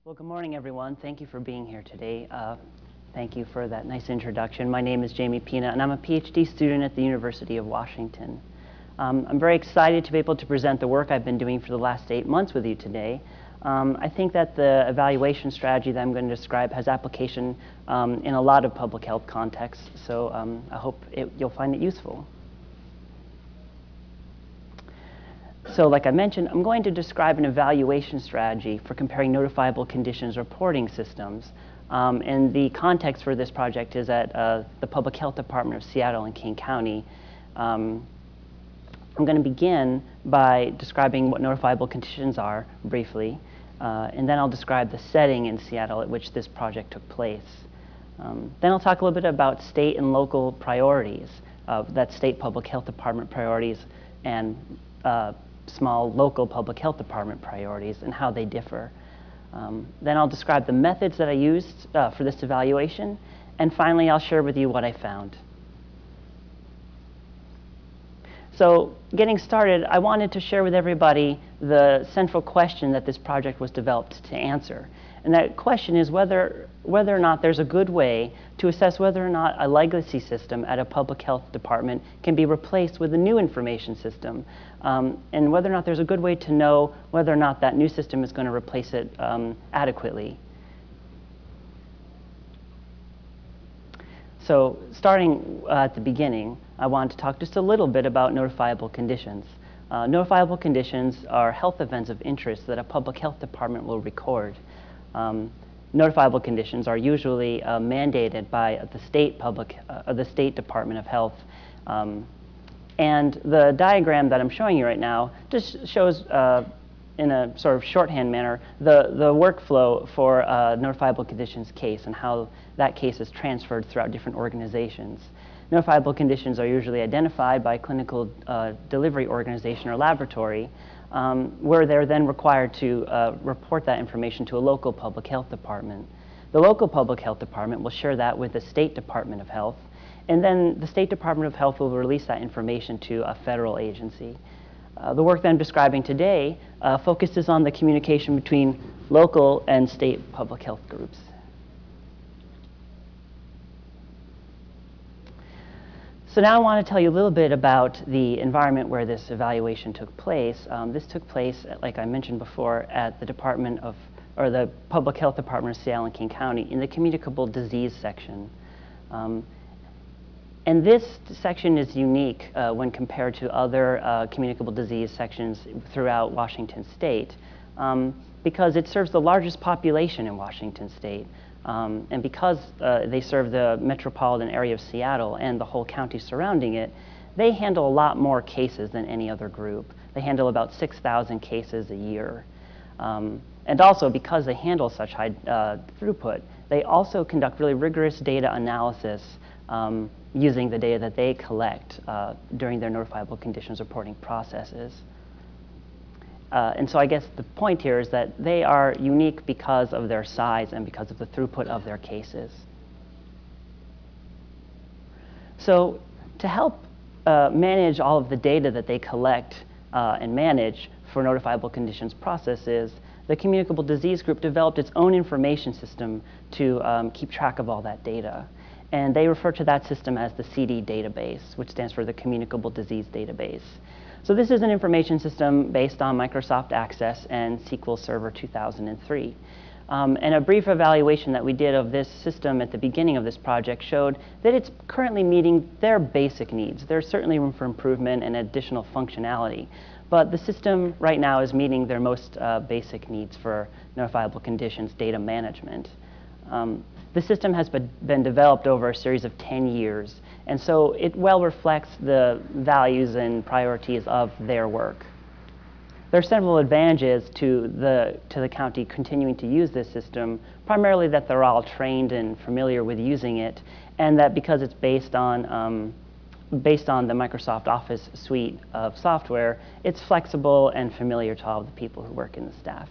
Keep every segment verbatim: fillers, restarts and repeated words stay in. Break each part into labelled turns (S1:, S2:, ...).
S1: Well, good morning, everyone. Thank you for being here today. Uh, thank you for that nice introduction. My name is Jamie Pina, and I'm a PhD student at the University of Washington. Um, I'm very excited to be able to present the work I've been doing for the last eight months with you today. Um, I think that the evaluation strategy that I'm going to describe has application um, in a lot of public health contexts, so um, I hope it, you'll find it useful. So like I mentioned, I'm going to describe an evaluation strategy for comparing notifiable conditions reporting systems. Um, and the context for this project is at uh, the Public Health Department of Seattle and King County. Um, I'm going to begin by describing what notifiable conditions are briefly, uh, and then I'll describe the setting in Seattle at which this project took place. Um, then I'll talk a little bit about state and local priorities, uh, that state public health department priorities and uh, small local public health department priorities and how they differ. Um, then I'll describe the methods that I used uh, for this evaluation, and finally I'll share with you what I found. So getting started, I wanted to share with everybody the central question that this project was developed to answer. And that question is whether, whether or not there's a good way to assess whether or not a legacy system at a public health department can be replaced with a new information system, um, and whether or not there's a good way to know whether or not that new system is going to replace it um, adequately. So starting uh, at the beginning, I wanted to talk just a little bit about notifiable conditions. Uh, notifiable conditions are health events of interest that a public health department will record. Um, notifiable conditions are usually uh, mandated by the state public, uh, the State Department of Health. Um, and the diagram that I'm showing you right now just shows, uh, in a sort of shorthand manner, the, the workflow for a notifiable conditions case and how that case is transferred throughout different organizations. Notifiable conditions are usually identified by a clinical uh, delivery organization or laboratory, um, where they're then required to uh, report that information to a local public health department. The local public health department will share that with the State Department of Health, and then the State Department of Health will release that information to a federal agency. Uh, the work that I'm describing today uh, focuses on the communication between local and state public health groups. So now I want to tell you a little bit about the environment where this evaluation took place. Um, this took place, like I mentioned before, at the Department of, or the Public Health Department of Seattle and King County in the communicable disease section. Um, and this section is unique uh, when compared to other uh, communicable disease sections throughout Washington State, um, because it serves the largest population in Washington State. Um, and because uh, they serve the metropolitan area of Seattle and the whole county surrounding it, they handle a lot more cases than any other group. They handle about six thousand cases a year. Um, and also, because they handle such high uh, throughput, they also conduct really rigorous data analysis um, using the data that they collect uh, during their notifiable conditions reporting processes. Uh, and so I guess the point here is that they are unique because of their size and because of the throughput of their cases. So to help uh, manage all of the data that they collect uh, and manage for notifiable conditions processes, the Communicable Disease Group developed its own information system to um, keep track of all that data. And they refer to that system as the C D database, which stands for the Communicable Disease Database. So this is an information system based on Microsoft Access and S Q L Server two thousand three. Um, and a brief evaluation that we did of this system at the beginning of this project showed that it's currently meeting their basic needs. There's certainly room for improvement and additional functionality, but the system right now is meeting their most uh, basic needs for notifiable conditions data management. Um, the system has been, been developed over a series of ten years, and so it well reflects the values and priorities of their work. There are several advantages to the, to the county continuing to use this system, primarily that they're all trained and familiar with using it, and that because it's based on, um, based on the Microsoft Office suite of software, it's flexible and familiar to all of the people who work in the staff.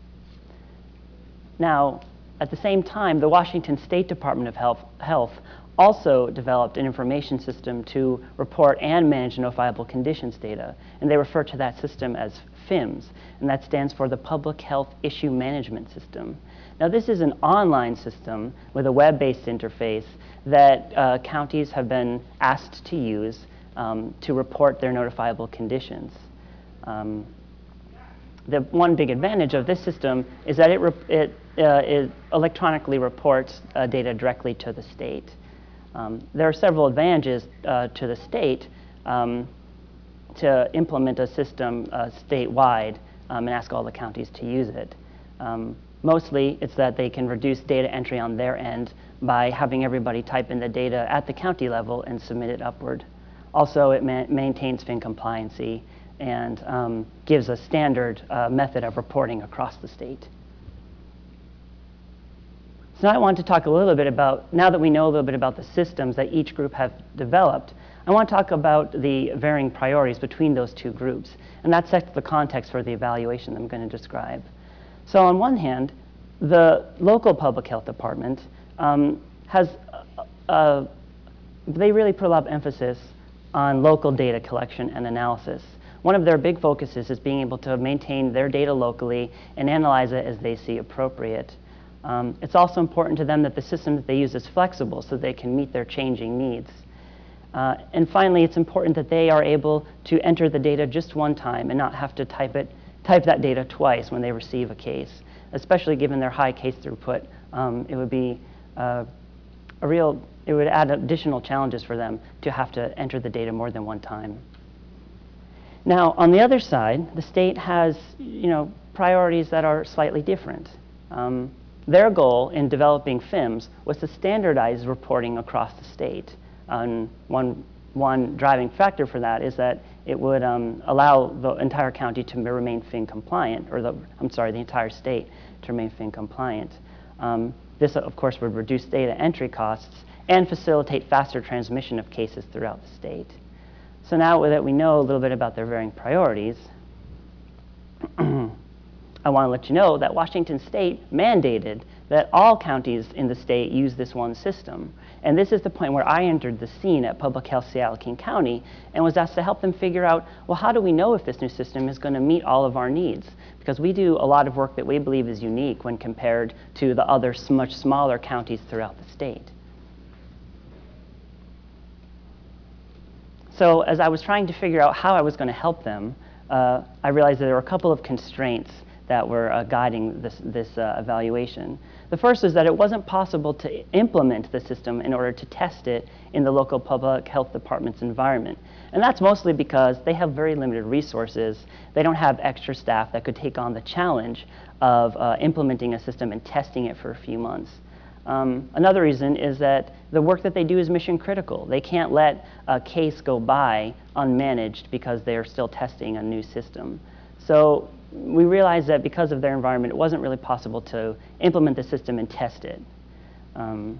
S1: Now, at the same time, the Washington State Department of Health, Health also developed an information system to report and manage notifiable conditions data. And they refer to that system as FIMS, and that stands for the Public Health Issue Management System. Now, this is an online system with a web-based interface that uh, counties have been asked to use um, to report their notifiable conditions. Um, the one big advantage of this system is that it, it, uh, it electronically reports uh, data directly to the state. Um, there are several advantages uh, to the state um, to implement a system uh, statewide um, and ask all the counties to use it. Um, mostly, it's that they can reduce data entry on their end by having everybody type in the data at the county level and submit it upward. Also, it ma maintains F I N compliancy and um, gives a standard uh, method of reporting across the state. So now I want to talk a little bit about, now that we know a little bit about the systems that each group have developed, I want to talk about the varying priorities between those two groups. And that sets the context for the evaluation I'm going to describe. So on one hand, the local public health department um, has, uh, uh, they really put a lot of emphasis on local data collection and analysis. One of their big focuses is being able to maintain their data locally and analyze it as they see appropriate. Um, it's also important to them that the system that they use is flexible so they can meet their changing needs. Uh, and finally, it's important that they are able to enter the data just one time and not have to type it, type that data twice when they receive a case. Especially given their high case throughput, um, it would be uh, a real, it would add additional challenges for them to have to enter the data more than one time. Now, on the other side, the state has, you know, priorities that are slightly different. Um, Their goal in developing FIMS was to standardize reporting across the state. Um, one, one driving factor for that is that it would um, allow the entire county to remain F I N compliant, or the, I'm sorry, the entire state to remain F I N compliant. Um, this, of course, would reduce data entry costs and facilitate faster transmission of cases throughout the state. So now that we know a little bit about their varying priorities, I want to let you know that Washington State mandated that all counties in the state use this one system. And this is the point where I entered the scene at Public Health Seattle-King County and was asked to help them figure out, well, how do we know if this new system is going to meet all of our needs? Because we do a lot of work that we believe is unique when compared to the other much smaller counties throughout the state. So as I was trying to figure out how I was going to help them, uh, I realized that there were a couple of constraints that were uh, guiding this, this uh, evaluation. The first is that it wasn't possible to implement the system in order to test it in the local public health department's environment. And that's mostly because they have very limited resources. They don't have extra staff that could take on the challenge of uh, implementing a system and testing it for a few months. Um, another reason is that the work that they do is mission critical. They can't let a case go by unmanaged because they are still testing a new system. So we realized that because of their environment, it wasn't really possible to implement the system and test it. Um,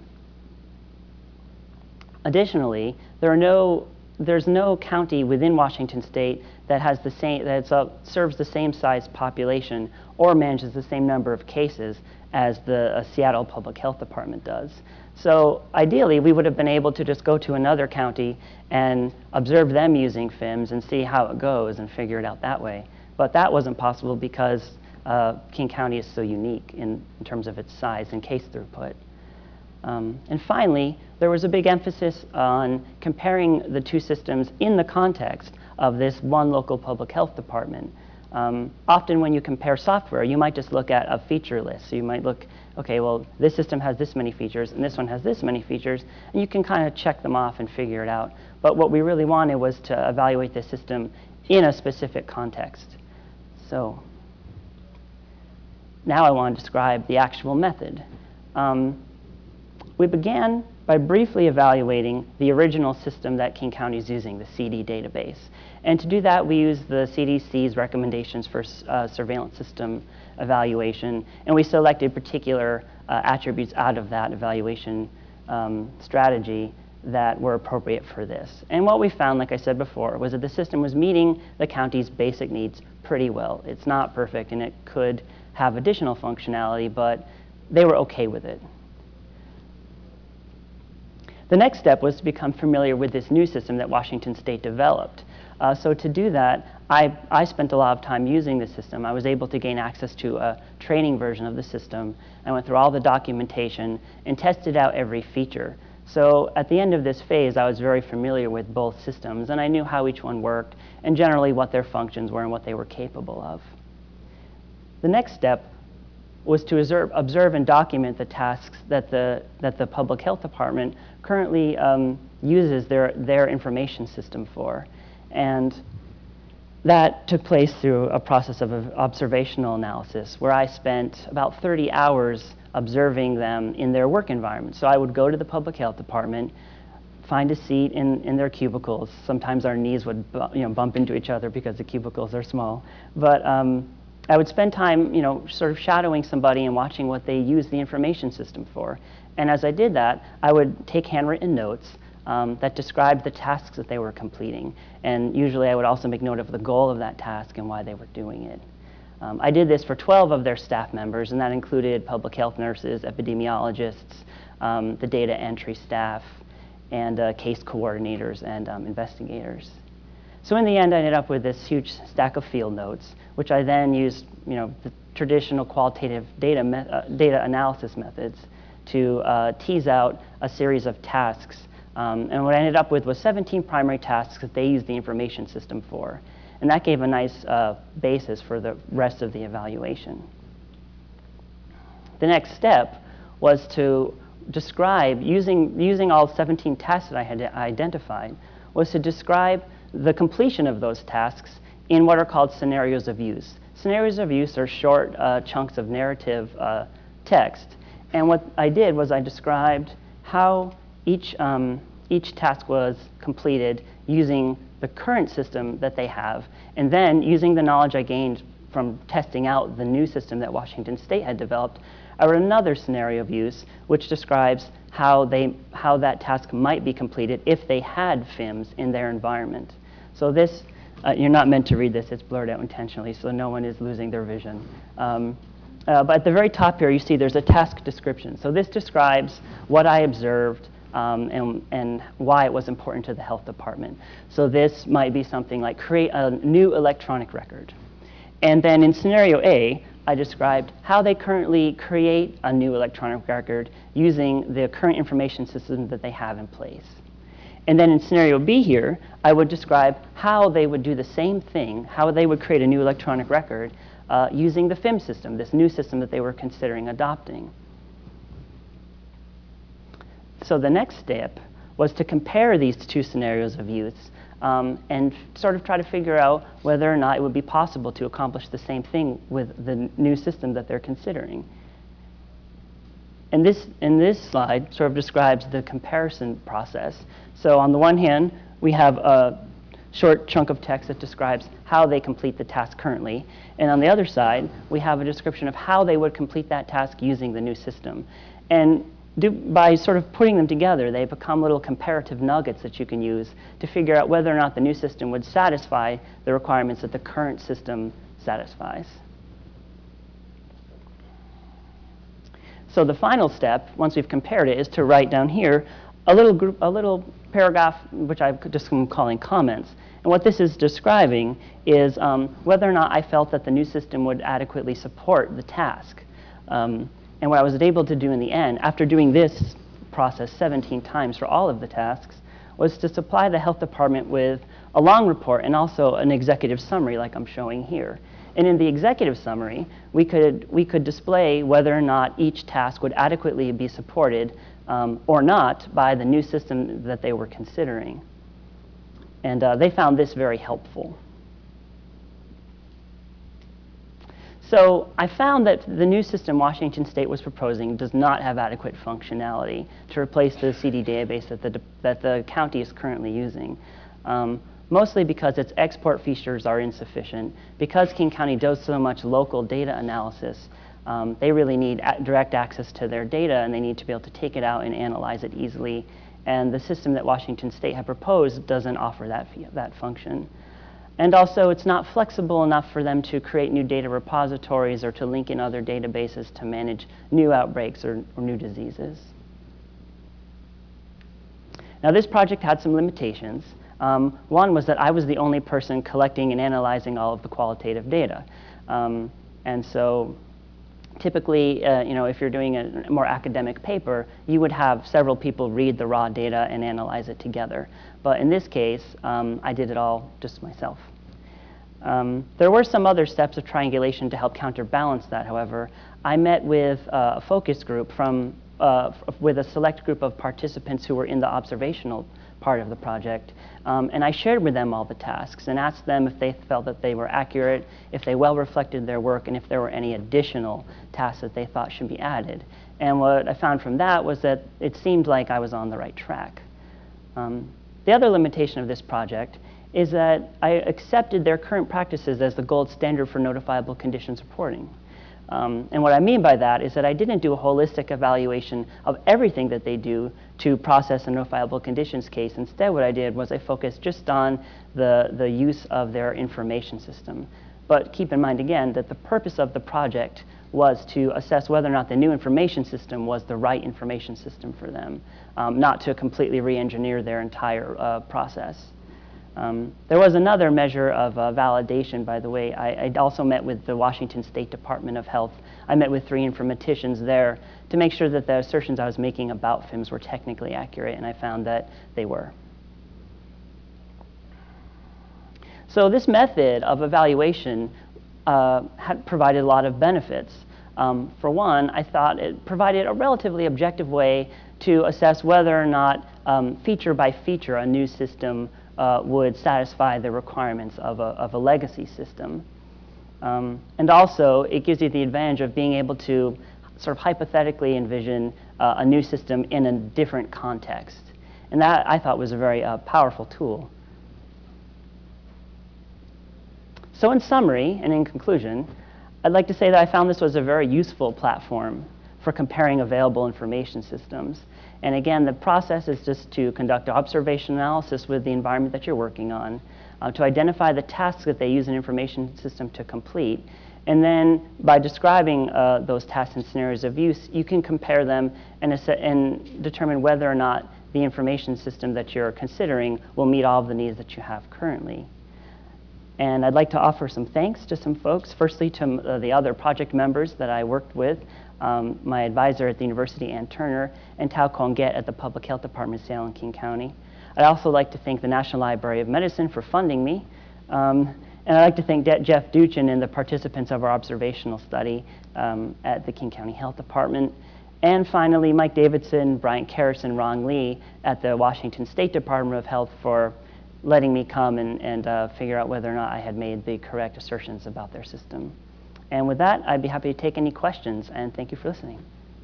S1: additionally, there are no, there's no county within Washington State that has the same, that uh, serves the same size population or manages the same number of cases as the uh, Seattle Public Health Department does. So ideally, we would have been able to just go to another county and observe them using FIMS and see how it goes and figure it out that way. But that wasn't possible because uh, King County is so unique in, in terms of its size and case throughput. Um, and finally, there was a big emphasis on comparing the two systems in the context of this one local public health department. Um, often when you compare software, you might just look at a feature list. So you might look, okay, well, this system has this many features, and this one has this many features, and you can kind of check them off and figure it out. But what we really wanted was to evaluate the system in a specific context. So now I want to describe the actual method. Um, we began by briefly evaluating the original system that King County is using, the C D database. And to do that, we used the C D C's recommendations for uh, surveillance system evaluation, and we selected particular uh, attributes out of that evaluation um, strategy that were appropriate for this. And what we found, like I said before, was that the system was meeting the county's basic needs pretty well. It's not perfect, and it could have additional functionality, but they were okay with it. The next step was to become familiar with this new system that Washington State developed. Uh, so to do that, I, I spent a lot of time using the system. I was able to gain access to a training version of the system. I went through all the documentation and tested out every feature. So at the end of this phase, I was very familiar with both systems, and I knew how each one worked and generally what their functions were and what they were capable of. The next step was to observe, observe and document the tasks that the, that the Public Health Department currently um, uses their, their information system for. And that took place through a process of observational analysis, where I spent about thirty hours observing them in their work environment. So I would go to the Public Health Department, find a seat in, in their cubicles. Sometimes our knees would you know, bump into each other because the cubicles are small. But um, I would spend time you know, sort of shadowing somebody and watching what they use the information system for. And as I did that, I would take handwritten notes Um, that described the tasks that they were completing. And usually I would also make note of the goal of that task and why they were doing it. Um, I did this for twelve of their staff members, and that included public health nurses, epidemiologists, um, the data entry staff, and uh, case coordinators and um, investigators. So in the end, I ended up with this huge stack of field notes, which I then used you know, the traditional qualitative data, me uh, data analysis methods to uh, tease out a series of tasks. Um, and what I ended up with was seventeen primary tasks that they used the information system for. And that gave a nice uh, basis for the rest of the evaluation. The next step was to describe, using, using all seventeen tasks that I had identified, was to describe the completion of those tasks in what are called scenarios of use. Scenarios of use are short uh, chunks of narrative uh, text. And what I did was I described how Each, um, each task was completed using the current system that they have, and then using the knowledge I gained from testing out the new system that Washington State had developed, I wrote another scenario of use which describes how, they, how that task might be completed if they had F I M S in their environment. So this, uh, you're not meant to read this, it's blurred out intentionally so no one is losing their vision. Um, uh, but at the very top here you see there's a task description. So this describes what I observed Um, and, and why it was important to the health department. So this might be something like create a new electronic record. And then in scenario A, I described how they currently create a new electronic record using the current information system that they have in place. And then in scenario B here, I would describe how they would do the same thing, how they would create a new electronic record uh, using the F I M S system, this new system that they were considering adopting. So the next step was to compare these two scenarios of use um, and sort of try to figure out whether or not it would be possible to accomplish the same thing with the new system that they're considering. And this, in this slide sort of describes the comparison process. So on the one hand, we have a short chunk of text that describes how they complete the task currently. And on the other side, we have a description of how they would complete that task using the new system. And Do, by sort of putting them together, they become little comparative nuggets that you can use to figure out whether or not the new system would satisfy the requirements that the current system satisfies. So the final step, once we've compared it, is to write down here a little group, a little paragraph, which I'm just calling comments. And what this is describing is um, whether or not I felt that the new system would adequately support the task. Um, And what I was able to do in the end, after doing this process seventeen times for all of the tasks, was to supply the health department with a long report and also an executive summary like I'm showing here. And in the executive summary, we could, we could display whether or not each task would adequately be supported um, or not by the new system that they were considering. And uh, they found this very helpful. So I found that the new system Washington State was proposing does not have adequate functionality to replace the C D database that the, that the county is currently using, um, mostly because its export features are insufficient. Because King County does so much local data analysis, um, they really need a direct access to their data, and they need to be able to take it out and analyze it easily. And the system that Washington State had proposed doesn't offer that, that function. And also, it's not flexible enough for them to create new data repositories or to link in other databases to manage new outbreaks or, or new diseases. Now, this project had some limitations. Um, one was that I was the only person collecting and analyzing all of the qualitative data. Um, and so typically, uh, you know, if you're doing a more academic paper, you would have several people read the raw data and analyze it together. But in this case, um, I did it all just myself. Um, there were some other steps of triangulation to help counterbalance that, however. I met with uh, a focus group from, uh, with a select group of participants who were in the observational part of the project, um, and I shared with them all the tasks and asked them if they felt that they were accurate, if they well reflected their work, and if there were any additional tasks that they thought should be added. And what I found from that was that it seemed like I was on the right track. Um, the other limitation of this project is that I accepted their current practices as the gold standard for notifiable conditions reporting. Um, and what I mean by that is that I didn't do a holistic evaluation of everything that they do to process a notifiable conditions case. Instead, what I did was I focused just on the, the use of their information system. But keep in mind, again, that the purpose of the project was to assess whether or not the new information system was the right information system for them, um, not to completely re-engineer their entire uh, process. Um, there was another measure of uh, validation, by the way. I, I also met with the Washington State Department of Health. I met with three informaticians there to make sure that the assertions I was making about F I M S were technically accurate, and I found that they were. So this method of evaluation uh, had provided a lot of benefits. Um, for one, I thought it provided a relatively objective way to assess whether or not um, feature by feature a new system Uh, would satisfy the requirements of a, of a legacy system. Um, and also, it gives you the advantage of being able to sort of hypothetically envision uh, a new system in a different context. And that, I thought, was a very uh, powerful tool. So in summary, and in conclusion, I'd like to say that I found this was a very useful platform for comparing available information systems. And again, the process is just to conduct observation analysis with the environment that you're working on, uh, to identify the tasks that they use an information system to complete. And then by describing uh, those tasks and scenarios of use, you can compare them and, and determine whether or not the information system that you're considering will meet all of the needs that you have currently. And I'd like to offer some thanks to some folks. Firstly, to uh, the other project members that I worked with, um, my advisor at the university, Ann Turner, and Tao Konget at the Public Health Department of Salem and King County. I'd also like to thank the National Library of Medicine for funding me. Um, and I'd like to thank De Jeff Duchin and the participants of our observational study um, at the King County Health Department. And finally, Mike Davidson, Brian Karras, and Ron Lee at the Washington State Department of Health for letting me come and, and uh, figure out whether or not I had made the correct assertions about their system. And with that, I'd be happy to take any questions, and thank you for listening.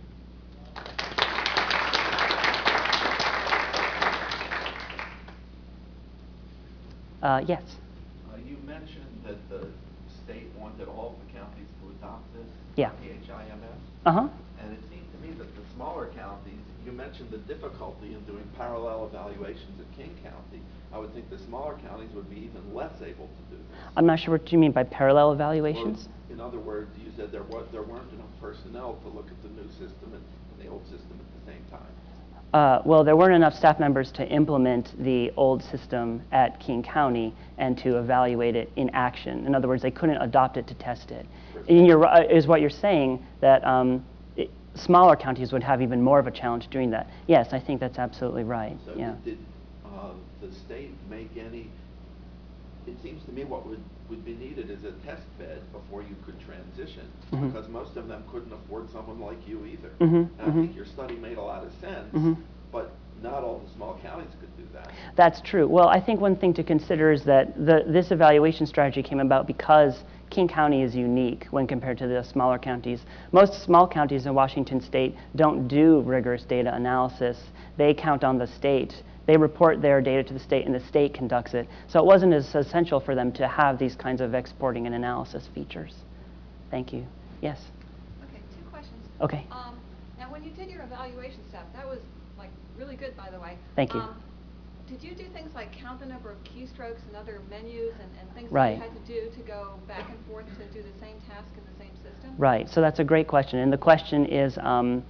S1: Uh, yes?
S2: Uh, you mentioned that the state wanted all of the counties to adopt this,
S1: Yeah.
S2: P H I M S.
S1: Uh-huh.
S2: And it seemed to me that the smaller counties, you mentioned the difficulty in doing parallel evaluations at King County. I would think the smaller counties would be even less able to do this.
S1: I'm not sure what you mean by parallel evaluations.
S2: Well, in other words, you said there, was, there weren't enough personnel to look at the new system and, and the old system at the same time.
S1: Uh, well, there weren't enough staff members to implement the old system at King County and to evaluate it in action. In other words, they couldn't adopt it to test it. And you're, uh, is what you're saying that um, it, smaller counties would have even more of a challenge doing that. Yes, I think that's absolutely right.
S2: So
S1: yeah.
S2: did, did uh, the state make any, it seems to me what would, would be needed is a test bed before you could transition, mm-hmm. because most of them couldn't afford someone like you either.
S1: Mm-hmm.
S2: And I
S1: mm-hmm.
S2: think your study made a lot of sense,
S1: mm-hmm.
S2: but not all the small counties could do that.
S1: That's true. Well, I think one thing to consider is that the, this evaluation strategy came about because King County is unique when compared to the smaller counties. Most small counties in Washington state don't do rigorous data analysis. They count on the state. They report their data to the state, and the state conducts it. So it wasn't as essential for them to have these kinds of exporting and analysis features. Thank you. Yes?
S3: Okay, two questions.
S1: Okay.
S3: Um, now, when you did your evaluation stuff, that was like really good, by the way.
S1: Thank you.
S3: Um, did you do things like count the number of keystrokes and other menus and, and things
S1: Right.
S3: that you had to do to go back and forth to do the same task in the same system?
S1: Right. So that's a great question. And the question is, um,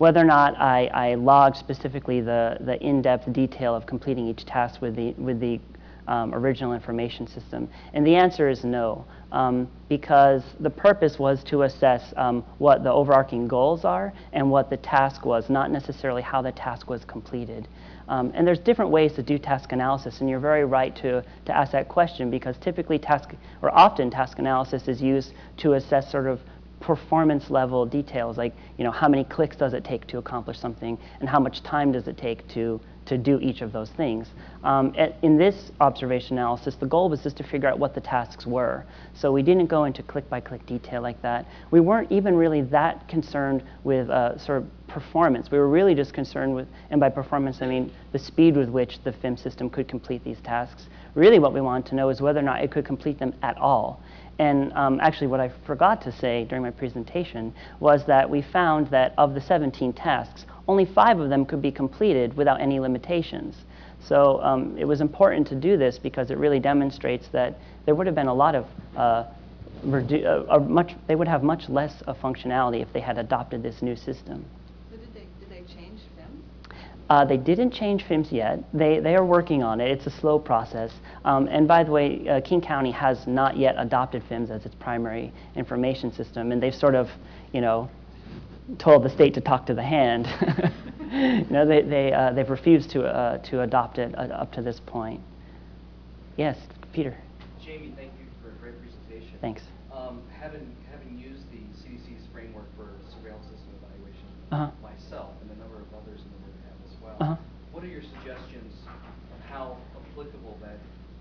S1: whether or not I, I logged specifically the, the in-depth detail of completing each task with the, with the um, original information system. And the answer is no, um, because the purpose was to assess um, what the overarching goals are and what the task was, not necessarily how the task was completed. Um, and there's different ways to do task analysis, and you're very right to, to ask that question, because typically task, or often task analysis is used to assess sort of performance level details, like, you know, how many clicks does it take to accomplish something, and how much time does it take to, to do each of those things. Um, at, in this observation analysis, the goal was just to figure out what the tasks were. So we didn't go into click-by-click detail like that. We weren't even really that concerned with uh, sort of performance. We were really just concerned with, and by performance I mean the speed with which the F I M system could complete these tasks. Really what we wanted to know is whether or not it could complete them at all. And um, actually what I forgot to say during my presentation was that we found that of the seventeen tasks, only five of them could be completed without any limitations. So um, it was important to do this because it really demonstrates that there would have been a lot of, uh, redu uh, uh, much, they would have much less of functionality if they had adopted this new system.
S3: So did they, did they change F I Ms?
S1: Uh, they didn't change F I Ms yet. They, they are working on it. It's a slow process. Um, and by the way, uh, King County has not yet adopted F I Ms as its primary information system. And they've sort of, you know, told the state to talk to the hand. you know, they, they, uh, they've refused to, uh, to adopt it uh, up to this point. Yes, Peter.
S4: Jamie, thank you for a great presentation.
S1: Thanks.
S4: Um, having, having used the C D C's framework for surveillance system evaluation
S1: Uh-huh.
S4: myself and a number of others in the room have as well,
S1: Uh-huh.
S4: what are your suggestions of how applicable that,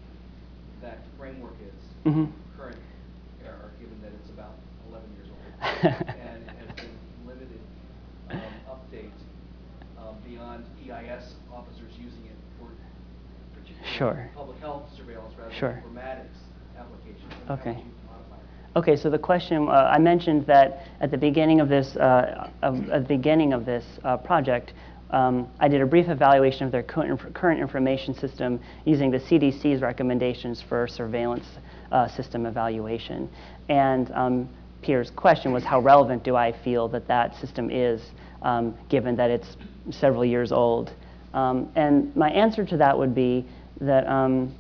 S4: that framework is
S1: Mm-hmm.
S4: in the current era, given that it's about eleven years old and has been limited um, update um, beyond E I S officers using it for particular
S1: Sure.
S4: public health surveillance rather
S1: Sure.
S4: than informatics applications? And
S1: Okay.
S4: How would you modify it?
S1: Okay, so the question, uh, I mentioned that at the beginning of this, uh, of, at the beginning of this uh, project, um, I did a brief evaluation of their current, current information system using the C D C's recommendations for surveillance uh, system evaluation. And um, Peter's question was, how relevant do I feel that that system is, um, given that it's several years old? Um, and my answer to that would be that um,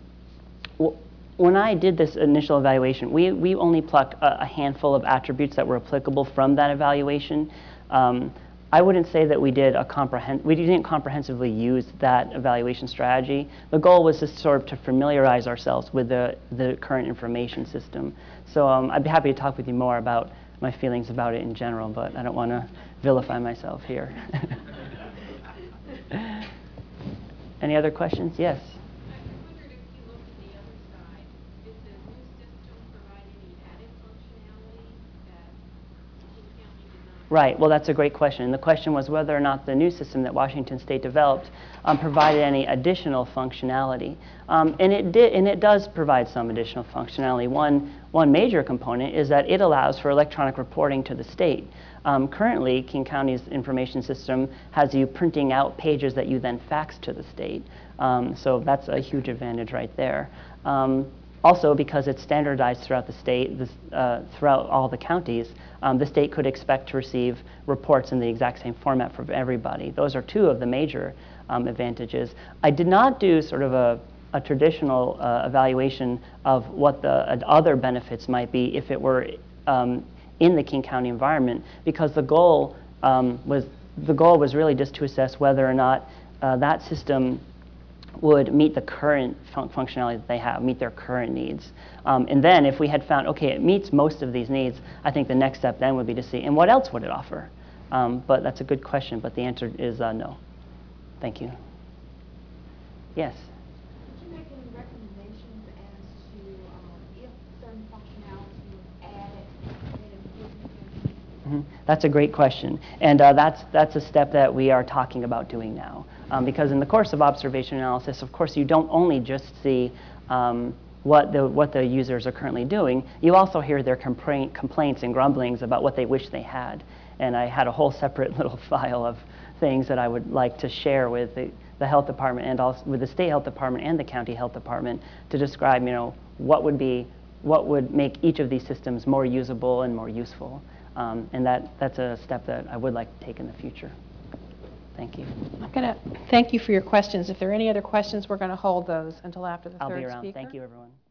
S1: when I did this initial evaluation, we, we only plucked a, a handful of attributes that were applicable from that evaluation. Um, I wouldn't say that we did a comprehend we didn't comprehensively use that evaluation strategy. The goal was just sort of to familiarize ourselves with the, the current information system. So um, I'd be happy to talk with you more about my feelings about it in general, but I don't want to vilify myself here. Any other questions? Yes.
S5: I wondered if you looked at the other side, did the new system provide any added functionality that King County did not?
S1: Right, well that's a great question. And the question was whether or not the new system that Washington State developed um, provided any additional functionality. Um, and, it did, and it does provide some additional functionality. One, one major component is that it allows for electronic reporting to the state. Um, currently, King County's information system has you printing out pages that you then fax to the state. Um, so that's a huge advantage right there. Um, Also, because it's standardized throughout the state, this, uh, throughout all the counties, um, the state could expect to receive reports in the exact same format for everybody. Those are two of the major um, advantages. I did not do sort of a, a traditional uh, evaluation of what the uh, other benefits might be if it were um, in the King County environment, because the goal um, was the goal was really just to assess whether or not uh, that system would meet the current fun functionality that they have, meet their current needs. Um, and then if we had found, okay, it meets most of these needs, I think the next step then would be to see, and what else would it offer? Um, but that's a good question, but the answer is uh, no. Thank you. Yes?
S6: Did you make any recommendations as to um, if certain functionality was added that improved?
S1: Mm-hmm. That's a great question. And uh, that's, that's a step that we are talking about doing now. Um, because in the course of observation analysis, of course, you don't only just see um, what, the, what the users are currently doing, you also hear their complaint, complaints and grumblings about what they wish they had. And I had a whole separate little file of things that I would like to share with the, the health department and also with the state health department and the county health department to describe, you know, what would be, what would make each of these systems more usable and more useful. Um, and that, that's a step that I would like to take in the future. Thank you.
S7: I'm going to thank you for your questions. If there are any other questions, we're going to hold those until after the
S1: I'll
S7: third
S1: be around.
S7: speaker.
S1: Thank you, everyone.